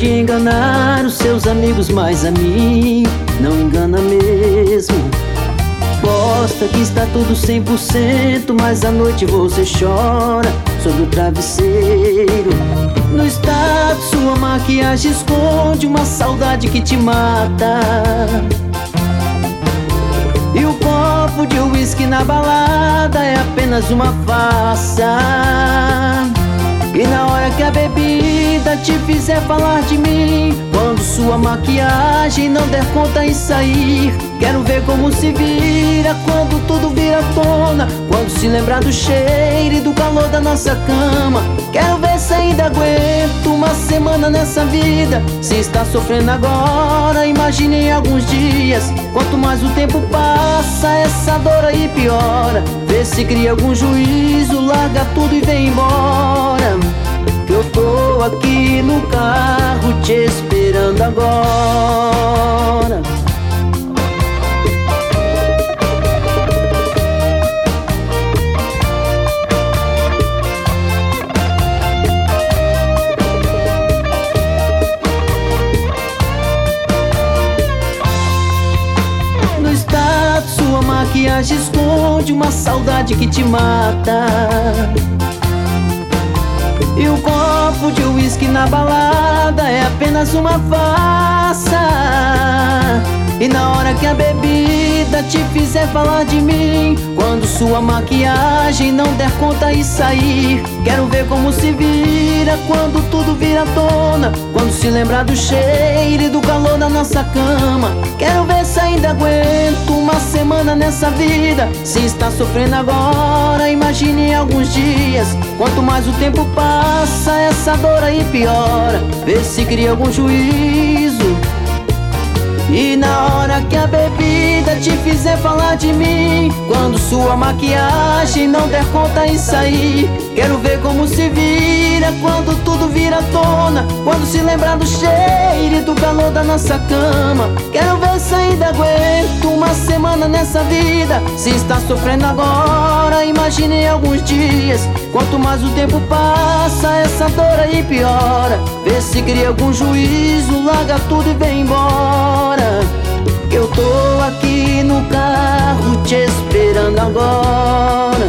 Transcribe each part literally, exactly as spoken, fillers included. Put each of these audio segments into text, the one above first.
pode enganar os seus amigos, mas a mim não engana mesmo. Posta que está tudo cem por cento, mas à noite você chora sobre o travesseiro. No status sua maquiagem esconde uma saudade que te mata. E o copo de uísque na balada é apenas uma farsa. E na hora que a bebida te fizer falar de mim, quando sua maquiagem não der conta em sair, quero ver como se vira quando tudo vira tona, quando se lembrar do cheiro e do calor da nossa cama. Quero ver se ainda aguento uma semana nessa vida. Se está sofrendo agora, imagine em alguns dias. Quanto mais o tempo passa, essa dor aí piora. Vê se cria algum juízo, larga tudo e vem embora, que eu tô aqui no carro te esperando agora. No status sua maquiagem esconde uma saudade que te mata. E o copo de uísque na balada é apenas uma farsa. E na hora que a bebida te fizer falar de mim, quando sua maquiagem não der conta e sair, quero ver como se vira quando tudo vira tona, quando se lembrar do cheiro e do calor da nossa cama. Quero ver se ainda aguento uma semana nessa vida. Se está sofrendo agora, imagine em alguns dias. Quanto mais o tempo passa, essa dor aí piora. Vê se cria algum juízo. E na hora que a bebida te fizer falar de mim, quando sua maquiagem não der conta em sair, quero ver como se vira quando tudo vira tona, quando se lembrar do cheiro e do calor da nossa cama. Quero ver se ainda aguento uma semana nessa vida. Se está sofrendo agora, imagine em alguns dias. Quanto mais o tempo passa, essa dor aí piora. Vê se cria algum juízo, larga tudo e vem embora, que eu tô aqui no carro te esperando agora.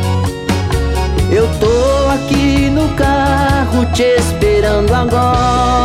Eu tô aqui no carro te esperando agora.